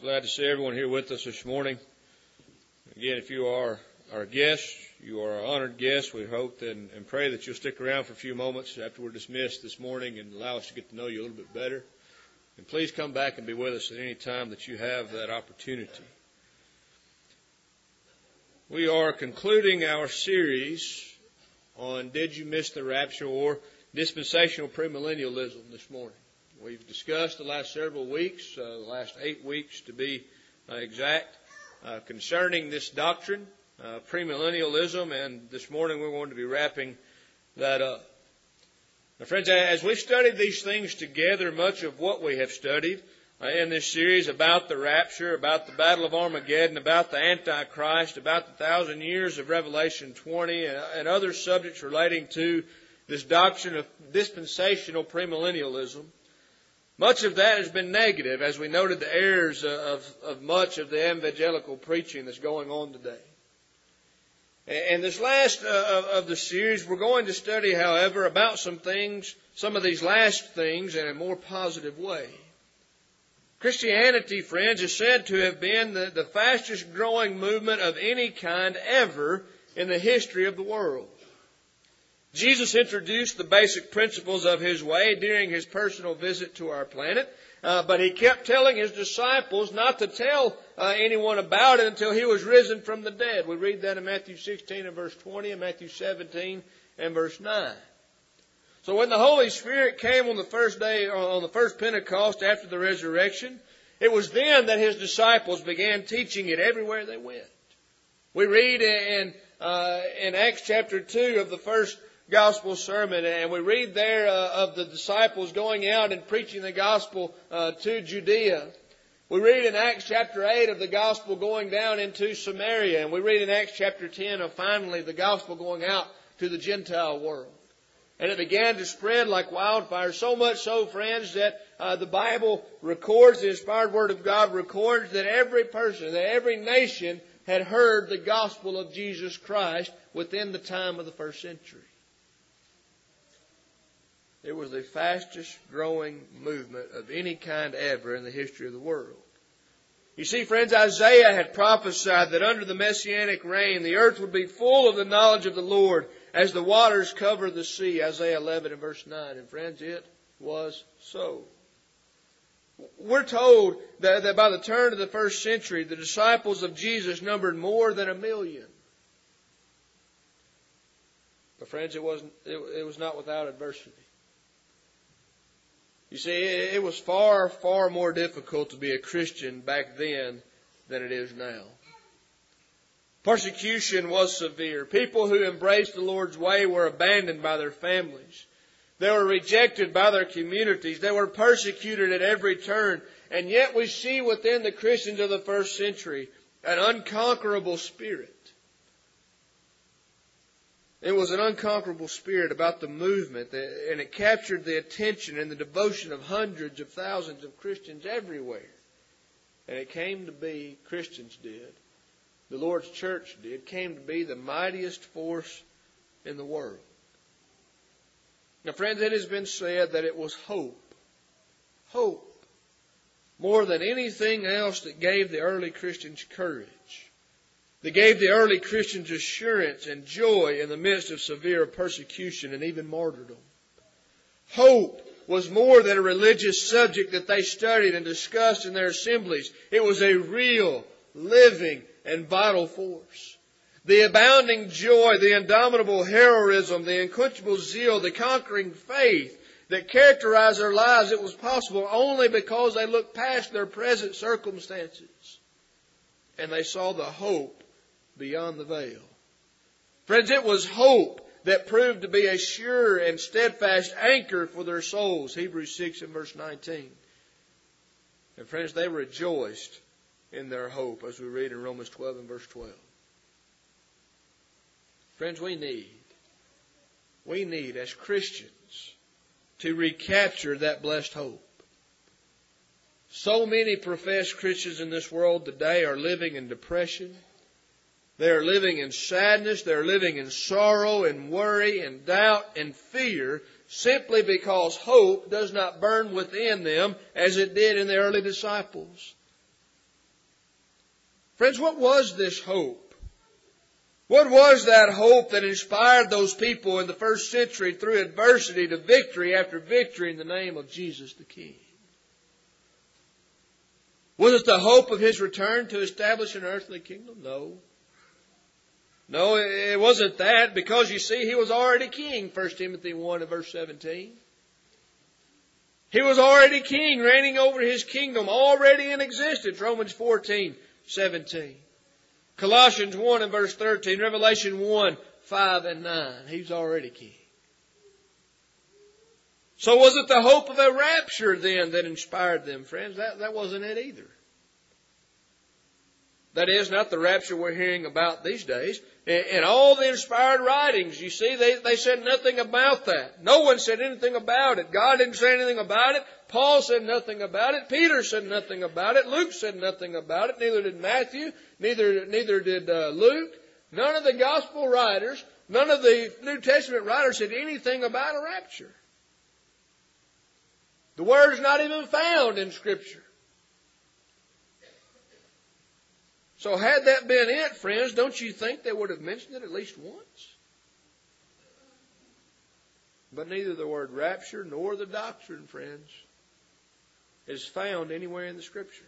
Glad to see everyone here with us this morning. Again, if you are our guest, you are our honored guest. We hope and pray that you'll stick around for a few moments after we're dismissed this morning and allow us to get to know you a little bit better. And please come back and be with us at any time that you have that opportunity. We are concluding our series on Did You Miss the Rapture, or dispensational premillennialism this morning. We've discussed the last several weeks, the last 8 weeks to be exact, concerning this doctrine, premillennialism, and this morning we're going to be wrapping that up. Now, friends, as we've studied these things together, much of what we have studied in this series about the rapture, about the Battle of Armageddon, about the Antichrist, about the 1,000 years of Revelation 20, and other subjects relating to this doctrine of dispensational premillennialism, much of that has been negative, as we noted the errors of much of the evangelical preaching that's going on today. And this last of the series, we're going to study, however, about some of these last things in a more positive way. Christianity, friends, is said to have been the fastest growing movement of any kind ever in the history of the world. Jesus introduced the basic principles of His way during His personal visit to our planet, but He kept telling His disciples not to tell anyone about it until He was risen from the dead. We read that in Matthew 16 and verse 20 and Matthew 17 and verse 9. So when the Holy Spirit came on the first day, on the first Pentecost after the resurrection, it was then that His disciples began teaching it everywhere they went. We read in Acts chapter 2 of the first gospel sermon, and we read there of the disciples going out and preaching the gospel to Judea. We read in Acts chapter 8 of the gospel going down into Samaria, and we read in Acts chapter 10 of finally the gospel going out to the Gentile world. And it began to spread like wildfire, so much so, friends, that the Bible records, the inspired Word of God records, that every person, that every nation had heard the gospel of Jesus Christ within the time of the first century. It was the fastest growing movement of any kind ever in the history of the world. You see, friends, Isaiah had prophesied that under the Messianic reign, the earth would be full of the knowledge of the Lord as the waters cover the sea. Isaiah 11 and verse 9. And friends, it was so. We're told that by the turn of the first century, the disciples of Jesus numbered more than 1 million. But friends, it was not without adversity. You see, it was far, far more difficult to be a Christian back then than it is now. Persecution was severe. People who embraced the Lord's way were abandoned by their families. They were rejected by their communities. They were persecuted at every turn. And yet we see within the Christians of the first century an unconquerable spirit. It was an unconquerable spirit about the movement, and it captured the attention and the devotion of hundreds of thousands of Christians everywhere. And it came to be, Christians did, the Lord's church did, came to be the mightiest force in the world. Now, friends, it has been said that it was hope, more than anything else that gave the early Christians courage. That gave the early Christians assurance and joy in the midst of severe persecution and even martyrdom. Hope was more than a religious subject that they studied and discussed in their assemblies. It was a real, living, and vital force. The abounding joy, the indomitable heroism, the unquenchable zeal, the conquering faith that characterized their lives, it was possible only because they looked past their present circumstances and they saw the hope beyond the veil. Friends, it was hope that proved to be a sure and steadfast anchor for their souls. Hebrews 6 and verse 19. And friends, they rejoiced in their hope, as we read in Romans 12 and verse 12. Friends, we need as Christians to recapture that blessed hope. So many professed Christians in this world today are living in depression. They are living in sadness. They are living in sorrow and worry and doubt and fear simply because hope does not burn within them as it did in the early disciples. Friends, what was this hope? What was that hope that inspired those people in the first century through adversity to victory after victory in the name of Jesus the King? Was it the hope of His return to establish an earthly kingdom? No. No, it wasn't that, because you see, He was already king, 1 Timothy 1 and verse 17. He was already king, reigning over His kingdom, already in existence, Romans 14:17. Colossians 1 and verse 13, Revelation 1, 5 and 9. He's already king. So was it the hope of a rapture then that inspired them, friends? That wasn't it either. That is, not the rapture we're hearing about these days. In all the inspired writings, you see, they said nothing about that. No one said anything about it. God didn't say anything about it. Paul said nothing about it. Peter said nothing about it. Luke said nothing about it. Neither did Matthew. Neither did Luke. None of the gospel writers, none of the New Testament writers said anything about a rapture. The word is not even found in Scripture. So had that been it, friends, don't you think they would have mentioned it at least once? But neither the word rapture nor the doctrine, friends, is found anywhere in the Scripture.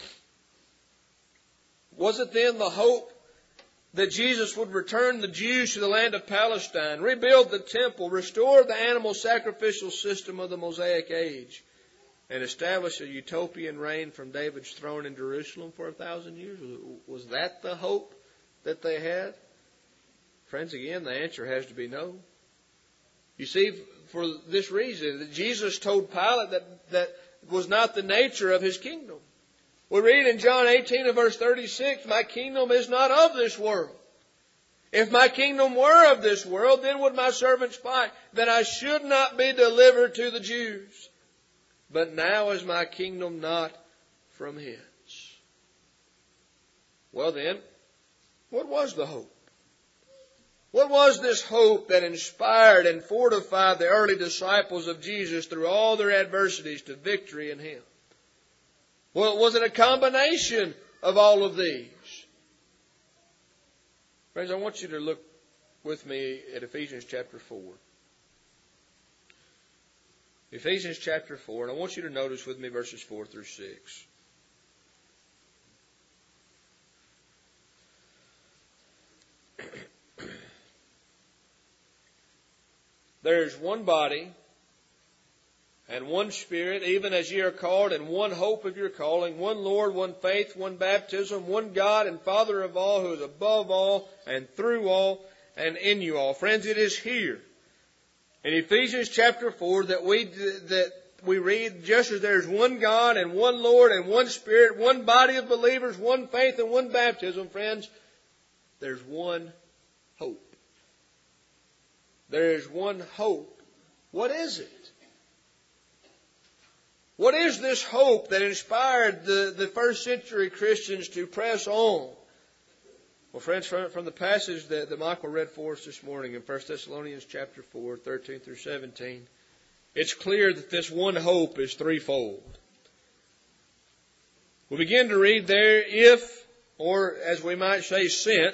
Was it then the hope that Jesus would return the Jews to the land of Palestine, rebuild the temple, restore the animal sacrificial system of the Mosaic age, and establish a utopian reign from David's throne in Jerusalem for 1,000 years? Was that the hope that they had? Friends, again, the answer has to be no. You see, for this reason, that Jesus told Pilate that was not the nature of His kingdom. We read in John 18 and verse 36, "My kingdom is not of this world. If my kingdom were of this world, then would my servants fight, that I should not be delivered to the Jews. But now is my kingdom not from hence." Well then, what was the hope? What was this hope that inspired and fortified the early disciples of Jesus through all their adversities to victory in Him? Well, was it a combination of all of these? Friends, I want you to look with me at Ephesians chapter 4. Ephesians chapter 4, and I want you to notice with me verses 4 through 6. There is one body and one Spirit, even as ye are called, and one hope of your calling, one Lord, one faith, one baptism, one God and Father of all, who is above all and through all and in you all. Friends, it is here in Ephesians chapter 4 that we read, just as there is one God and one Lord and one Spirit, one body of believers, one faith and one baptism, friends, there's one hope. There is one hope. What is it? What is this hope that inspired the first century Christians to press on? Well, friends, from the passage that Michael read for us this morning in 1 Thessalonians chapter 4, 13 through 17, it's clear that this one hope is threefold. We begin to read there, if, or as we might say,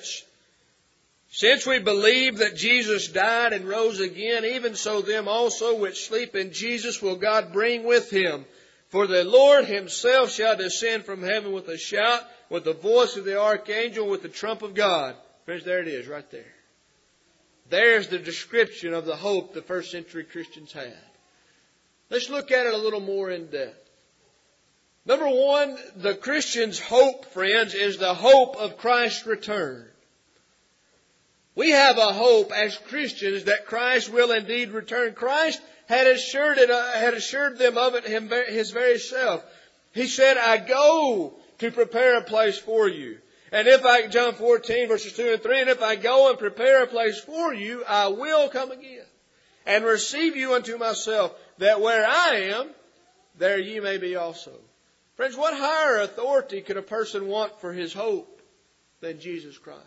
since we believe that Jesus died and rose again, even so them also which sleep in Jesus will God bring with Him. For the Lord Himself shall descend from heaven with a shout, with the voice of the archangel, with the trump of God. Friends, there it is, right there. There's the description of the hope the first century Christians had. Let's look at it a little more in depth. Number one, the Christian's hope, friends, is the hope of Christ's return. We have a hope as Christians that Christ will indeed return. Christ had assured them of it His very self. He said, "I go to prepare a place for you. And John 14 verses 2 and 3, and if I go and prepare a place for you, I will come again and receive you unto myself, that where I am, there ye may be also." Friends, what higher authority could a person want for his hope than Jesus Christ?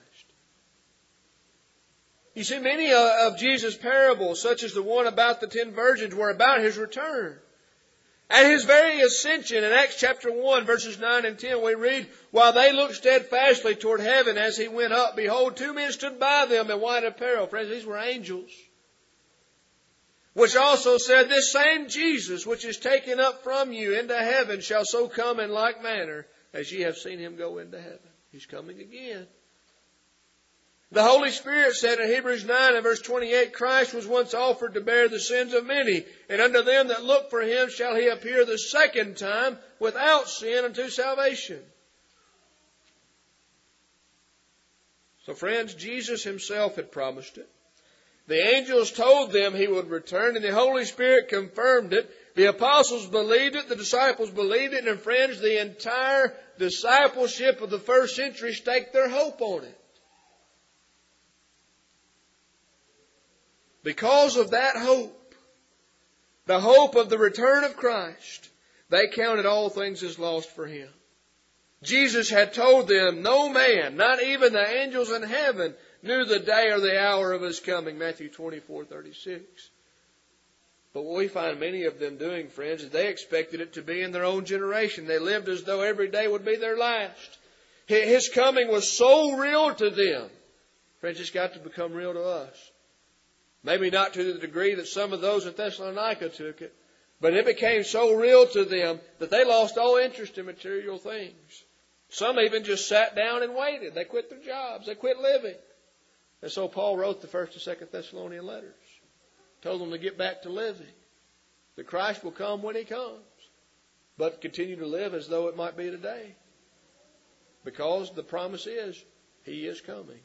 You see, many of Jesus' parables, such as the one about the 10 virgins, were about His return. At His very ascension, in Acts chapter 1, verses 9 and 10, we read, while they looked steadfastly toward heaven as He went up, behold, 2 men stood by them in white apparel. Friends, these were angels. Which also said, this same Jesus, which is taken up from you into heaven, shall so come in like manner as ye have seen Him go into heaven. He's coming again. The Holy Spirit said in Hebrews 9 and verse 28, Christ was once offered to bear the sins of many, and unto them that look for Him shall He appear the second time without sin unto salvation. So friends, Jesus Himself had promised it. The angels told them He would return, and the Holy Spirit confirmed it. The apostles believed it, the disciples believed it, and friends, the entire discipleship of the first century staked their hope on it. Because of that hope, the hope of the return of Christ, they counted all things as lost for Him. Jesus had told them, no man, not even the angels in heaven, knew the day or the hour of His coming, Matthew 24:36. But what we find many of them doing, friends, is they expected it to be in their own generation. They lived as though every day would be their last. His coming was so real to them. Friends, it's got to become real to us. Maybe not to the degree that some of those in Thessalonica took it, but it became so real to them that they lost all interest in material things. Some even just sat down and waited. They quit their jobs. They quit living. And so Paul wrote the 1st and 2nd Thessalonian letters. Told them to get back to living. That Christ will come when He comes. But continue to live as though it might be today. Because the promise is, He is coming.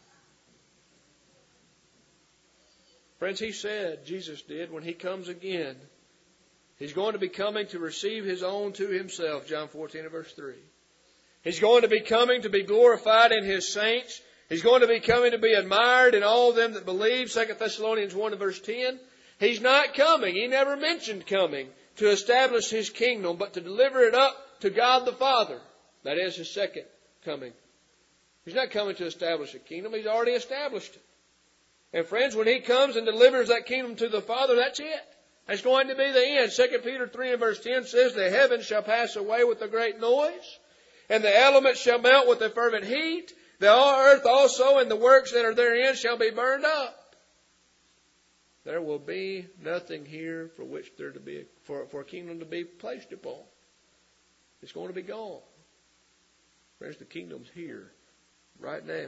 Friends, He said, Jesus did, when He comes again, He's going to be coming to receive His own to Himself, John 14 and verse 3. He's going to be coming to be glorified in His saints. He's going to be coming to be admired in all them that believe, 2 Thessalonians 1 and verse 10. He's not coming. He never mentioned coming to establish His kingdom, but to deliver it up to God the Father. That is His second coming. He's not coming to establish a kingdom. He's already established it. And friends, when He comes and delivers that kingdom to the Father, that's it. That's going to be the end. 2 Peter 3 and verse 10 says, the heavens shall pass away with a great noise, and the elements shall melt with a fervent heat. The earth also and the works that are therein shall be burned up. There will be nothing here for which there to be for a kingdom to be placed upon. It's going to be gone. Friends, the kingdom's here right now.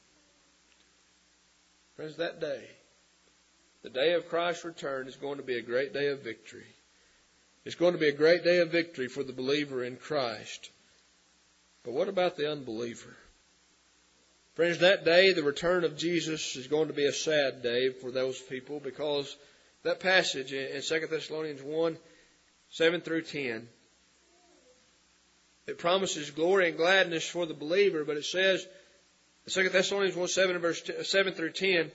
Friends, that day, the day of Christ's return, is going to be a great day of victory. It's going to be a great day of victory for the believer in Christ. But what about the unbeliever? Friends, that day, the return of Jesus, is going to be a sad day for those people, because that passage in 2 Thessalonians 1, 7 through 10, it promises glory and gladness for the believer, but it says, 2 Thessalonians 1, 7 through 10,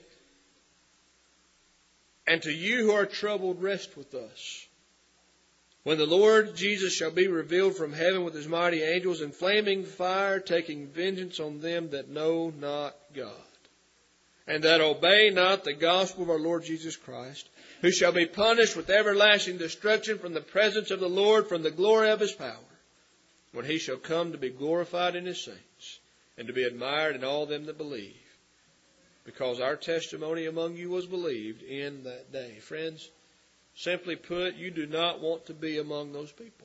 and to you who are troubled, rest with us, when the Lord Jesus shall be revealed from heaven with His mighty angels in flaming fire, taking vengeance on them that know not God, and that obey not the gospel of our Lord Jesus Christ, who shall be punished with everlasting destruction from the presence of the Lord, from the glory of His power, when He shall come to be glorified in His saints, and to be admired in all them that believe, because our testimony among you was believed in that day. Friends, simply put, you do not want to be among those people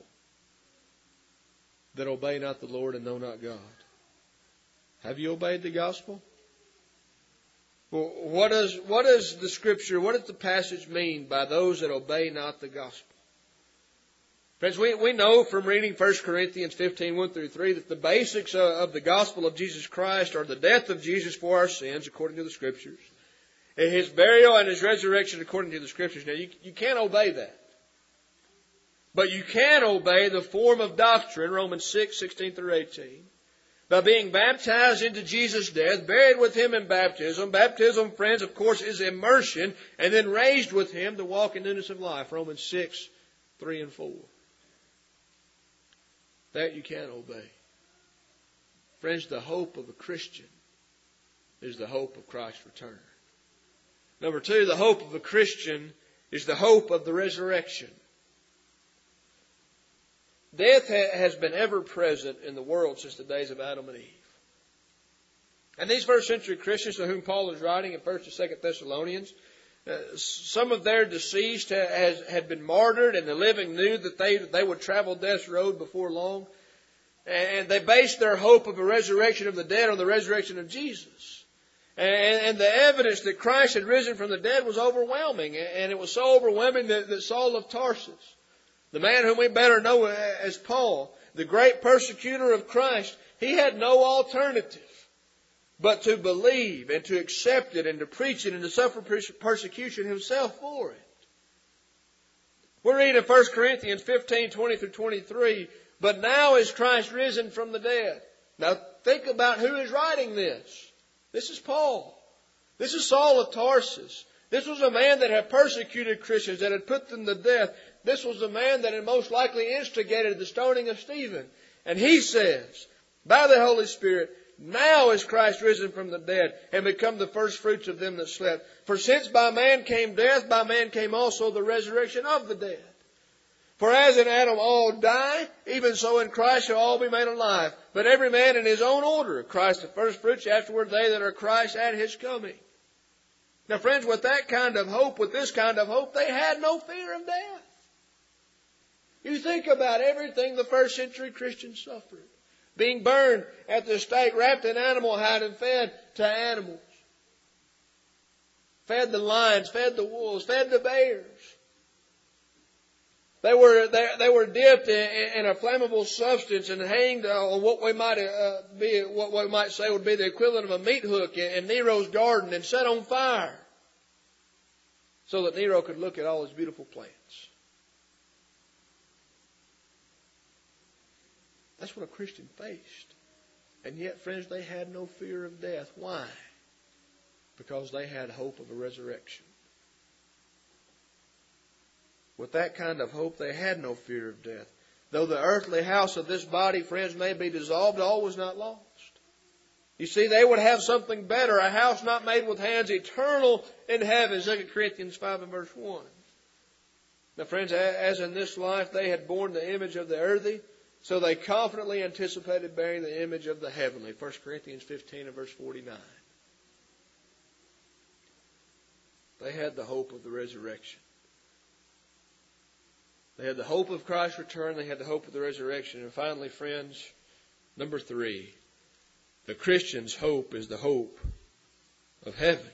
that obey not the Lord and know not God. Have you obeyed the gospel? Well, what does the Scripture, what does the passage mean by those that obey not the gospel? Friends, we know from reading 1 Corinthians 15, 1 through 3, that the basics of the gospel of Jesus Christ are the death of Jesus for our sins, according to the Scriptures, and His burial and His resurrection, according to the Scriptures. Now, you can't obey that. But you can obey the form of doctrine, Romans 6, 16 through 18, by being baptized into Jesus' death, buried with Him in baptism. Baptism, friends, of course, is immersion, and then raised with Him to walk in newness of life, Romans 6, 3 and 4. That you can obey. Friends, the hope of a Christian is the hope of Christ's return. Number two, the hope of a Christian is the hope of the resurrection. Death has been ever present in the world since the days of Adam and Eve. And these first century Christians to whom Paul is writing in 1st and 2nd Thessalonians, some of their deceased had been martyred, and the living knew that they would travel death's road before long. And they based their hope of a resurrection of the dead on the resurrection of Jesus. And the evidence that Christ had risen from the dead was overwhelming. And it was so overwhelming that Saul of Tarsus, the man whom we better know as Paul, the great persecutor of Christ, he had no alternative but to believe and to accept it and to preach it and to suffer persecution himself for it. We're reading in 1 Corinthians 15, 20 through 23, but now is Christ risen from the dead. Now think about who is writing this. This is Paul. This is Saul of Tarsus. This was a man that had persecuted Christians, that had put them to death. This was a man that had most likely instigated the stoning of Stephen. And he says, by the Holy Spirit, now is Christ risen from the dead and become the first fruits of them that slept. For since by man came death, by man came also the resurrection of the dead. For as in Adam all die, even so in Christ shall all be made alive. But every man in his own order. Christ the first fruits, afterward they that are Christ at his coming. Now friends, with that kind of hope, with this kind of hope, they had no fear of death. You think about everything the first century Christians suffered. Being burned at the stake, wrapped in animal hide and fed to animals. Fed the lions, fed the wolves, fed the bears. They were dipped in a flammable substance and hanged on what we might say would be the equivalent of a meat hook in Nero's garden and set on fire so that Nero could look at all his beautiful plants. That's what a Christian faced. And yet, friends, they had no fear of death. Why? Because they had hope of a resurrection. With that kind of hope, they had no fear of death. Though the earthly house of this body, friends, may be dissolved, all was not lost. You see, they would have something better, a house not made with hands, eternal in heaven, 2 Corinthians 5 and verse 1. Now, friends, as in this life they had borne the image of the earthy, so they confidently anticipated bearing the image of the heavenly. 1 Corinthians 15 and verse 49. They had the hope of the resurrection. They had the hope of Christ's return. They had the hope of the resurrection. And finally, friends, number 3, the Christian's hope is the hope of heaven.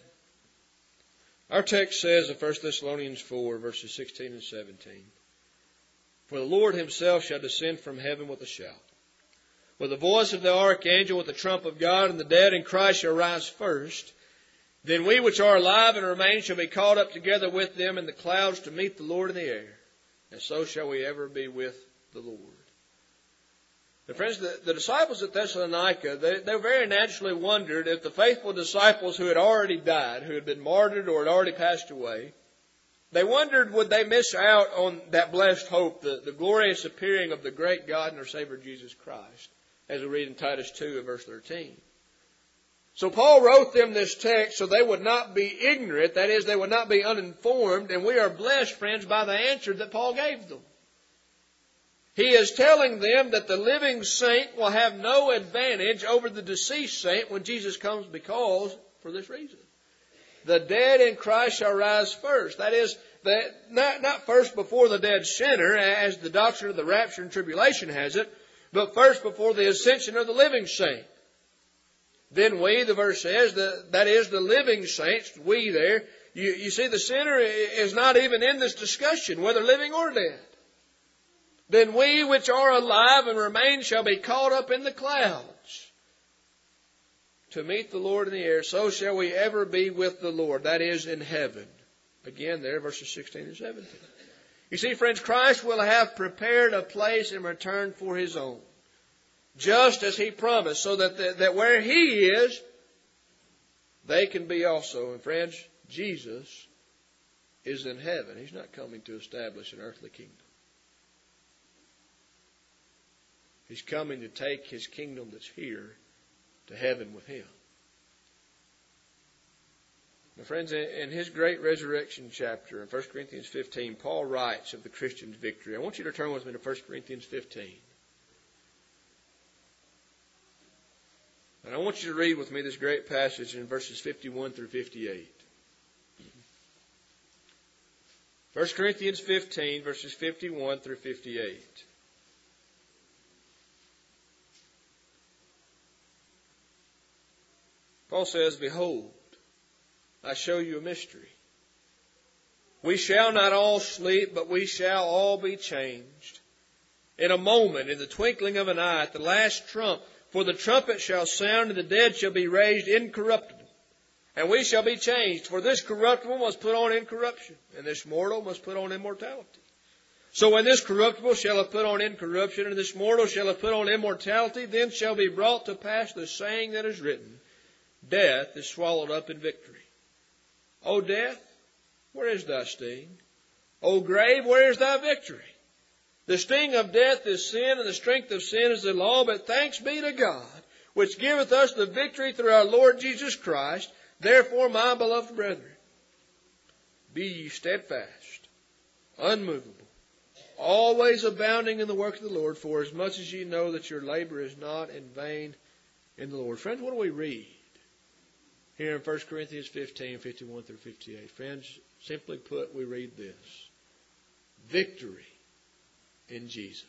Our text says in 1 Thessalonians 4, verses 16 and 17, For the Lord himself shall descend from heaven with a shout, with the voice of the archangel, with the trump of God, and the dead in Christ shall rise first. Then we which are alive and remain shall be caught up together with them in the clouds to meet the Lord in the air. And so shall we ever be with the Lord. Now, friends, the disciples at Thessalonica, they very naturally wondered if the faithful disciples who had already died, who had been martyred or had already passed away, they wondered would they miss out on that blessed hope, the glorious appearing of the great God and our Savior Jesus Christ, as we read in Titus 2 and verse 13. So Paul wrote them this text so they would not be ignorant, that is, they would not be uninformed, and we are blessed, friends, by the answer that Paul gave them. He is telling them that the living saint will have no advantage over the deceased saint when Jesus comes, because, for this reason, the dead in Christ shall rise first. That is, not first before the dead sinner, as the doctrine of the rapture and tribulation has it, but first before the ascension of the living saint. Then we, the verse says, that is the living saints, we there. You see, the sinner is not even in this discussion, whether living or dead. Then we which are alive and remain shall be caught up in the clouds to meet the Lord in the air. So shall we ever be with the Lord, that is, in heaven. Again there, verses 16 and 17. You see, friends, Christ will have prepared a place in return for his own, just as he promised, so that where he is, they can be also. And friends, Jesus is in heaven. He's not coming to establish an earthly kingdom. He's coming to take his kingdom that's here to heaven with him. Now, friends, in his great resurrection chapter in 1 Corinthians 15, Paul writes of the Christian's victory. I want you to turn with me to 1 Corinthians 15. And I want you to read with me this great passage in verses 51 through 58. 1 Corinthians 15, verses 51 through 58. Paul says, "Behold, I show you a mystery. We shall not all sleep, but we shall all be changed. In a moment, in the twinkling of an eye, at the last trump, for the trumpet shall sound, and the dead shall be raised incorruptible. And we shall be changed. For this corruptible must put on incorruption, and this mortal must put on immortality. So when this corruptible shall have put on incorruption, and this mortal shall have put on immortality, then shall be brought to pass the saying that is written, Death is swallowed up in victory. O death, where is thy sting? O grave, where is thy victory? The sting of death is sin, and the strength of sin is the law. But thanks be to God, which giveth us the victory through our Lord Jesus Christ. Therefore, my beloved brethren, be ye steadfast, unmovable, always abounding in the work of the Lord, for as much as ye know that your labor is not in vain in the Lord." Friends, what do we read here in 1 Corinthians 15, 51 through 58? Friends, simply put, we read this: victory in Jesus.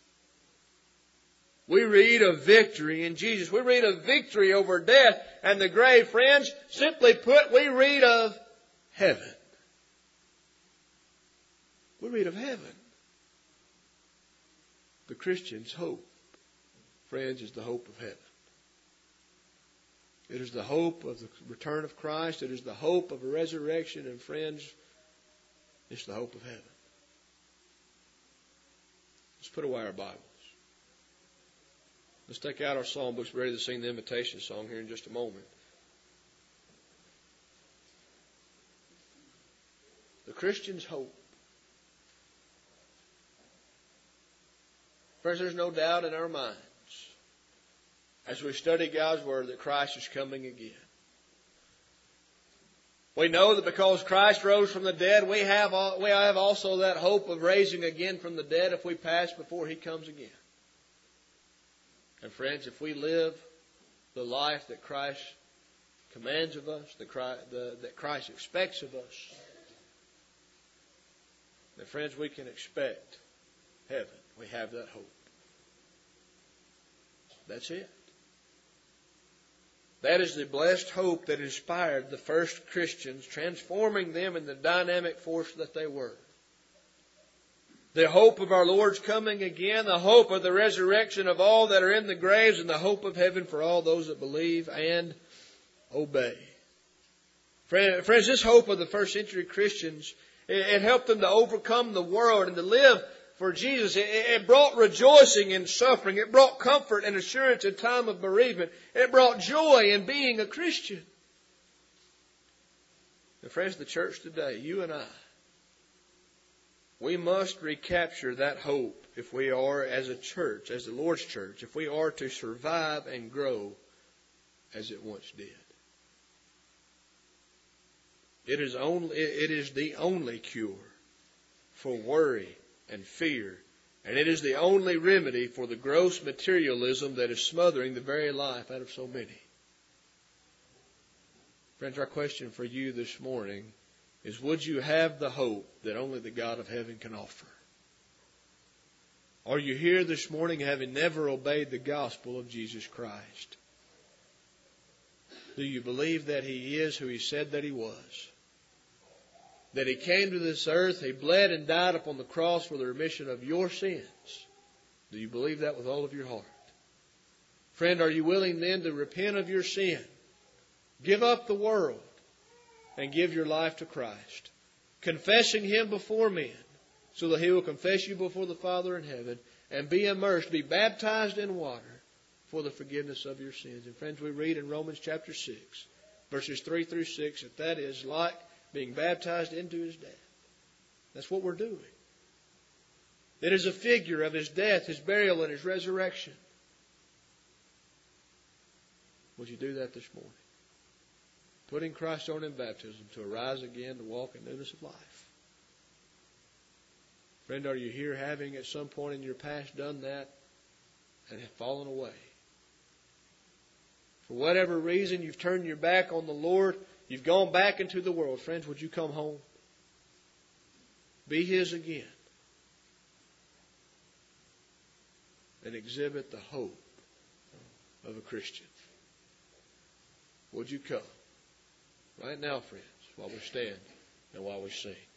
We read of victory in Jesus. We read of victory over death and the grave. Friends, simply put, we read of heaven. We read of heaven. The Christian's hope, friends, is the hope of heaven. It is the hope of the return of Christ. It is the hope of a resurrection. And friends, it's the hope of heaven. Let's put away our Bibles. Let's take out our psalm books. We're ready to sing the invitation song here in just a moment. The Christian's hope. Friends, there's no doubt in our minds, as we study God's Word, that Christ is coming again. We know that because Christ rose from the dead, we have also that hope of raising again from the dead if we pass before He comes again. And friends, if we live the life that Christ commands of us, that Christ expects of us, then friends, we can expect heaven. We have that hope. That's it. That is the blessed hope that inspired the first Christians, transforming them in the dynamic force that they were. The hope of our Lord's coming again, the hope of the resurrection of all that are in the graves, and the hope of heaven for all those that believe and obey. Friends, this hope of the first century Christians, it helped them to overcome the world and to live for Jesus. It brought rejoicing in suffering. It brought comfort and assurance in time of bereavement. It brought joy in being a Christian. And friends, the church today, you and I, we must recapture that hope if we are, as a church, as the Lord's church, if we are to survive and grow as it once did. It is the only cure for worry and fear, and it is the only remedy for the gross materialism that is smothering the very life out of so many. Friends, our question for you this morning is, would you have the hope that only the God of heaven can offer? Are you here this morning having never obeyed the gospel of Jesus Christ? Do you believe that He is who He said that He was? That He came to this earth, He bled and died upon the cross for the remission of your sins? Do you believe that with all of your heart? Friend, are you willing then to repent of your sin? Give up the world and give your life to Christ, confessing Him before men so that He will confess you before the Father in heaven, and be immersed, be baptized in water for the forgiveness of your sins. And friends, we read in Romans chapter 6, verses 3 through 6, that is like being baptized into His death. That's what we're doing. It is a figure of His death, His burial, and His resurrection. Would you do that this morning? putting Christ on in baptism to arise again to walk in newness of life. Friend, are you here having at some point in your past done that and have fallen away? For whatever reason, you've turned your back on the Lord. You've gone back into the world. Friends, would you come home? Be His again. And exhibit the hope of a Christian. Would you come? Right now, friends, while we stand and while we sing.